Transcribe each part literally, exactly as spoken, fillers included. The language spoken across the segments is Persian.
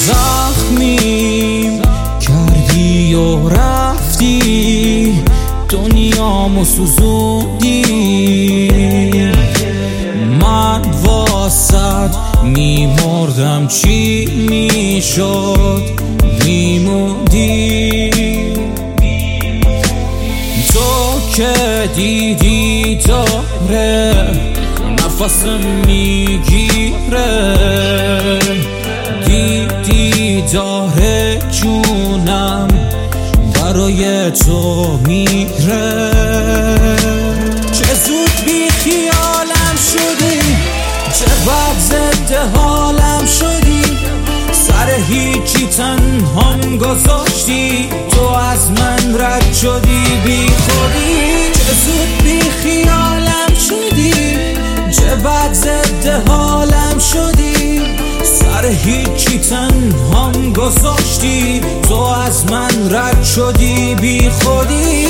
زخمیم کردی و رفتی، دنیامو سوزوندی. من واسد میمردم چی میشد میموندی. تو که دیدی داره نفسم میگیره، دیدی داره جونم برای تو میره. چه زود بی خیالم شدی، چه بد ضد حالم شدی، سر هیچی تنهام گذاشتی، تو از من رد شدی بی خودی. چه زود بی خیالم شدی، چه بد ضد حالم شدی، سر هیچی تنهام گذاشتی، تو از من رد شدی بی خودی.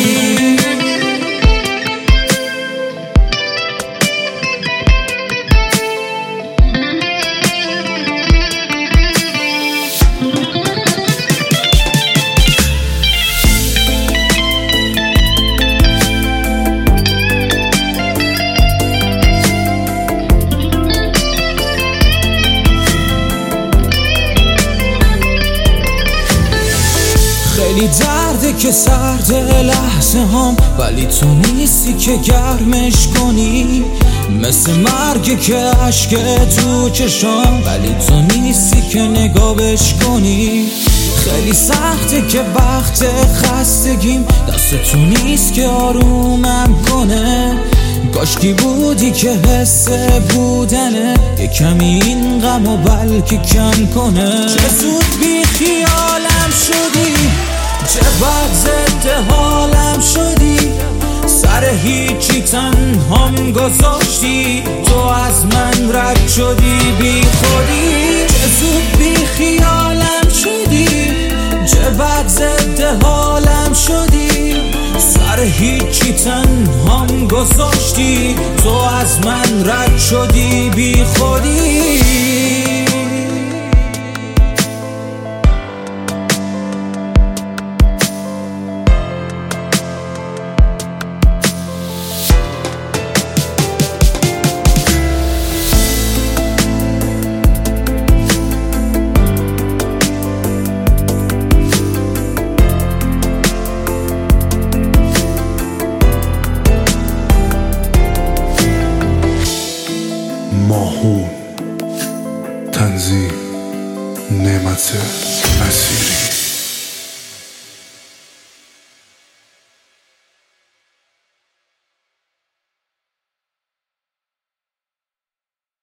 خیلی درده که سرد لحظه هم، ولی تو نیستی که گرمش کنی. مثل مرگ که عشق تو چشام، ولی تو نیستی که نگاهش کنی. خیلی سخته که وقت خستگیم دست تو نیست که آرومم کنه. کاشکی بودی که حس بودنه یه کمی این غمو بلکه کم کنه. چه زود بی خیالم شدی، چه بد ضد حالم شدی، سر هیچی تنهام گذاشتی، تو از من رد شدی بی خودی. چه زود بی خیالم شدی، چه بد ضد حالم شدی، سر هیچی تنهام گذاشتی، تو از من رد شدی بی خودی. ماهون تنظیم نعمت نصیری.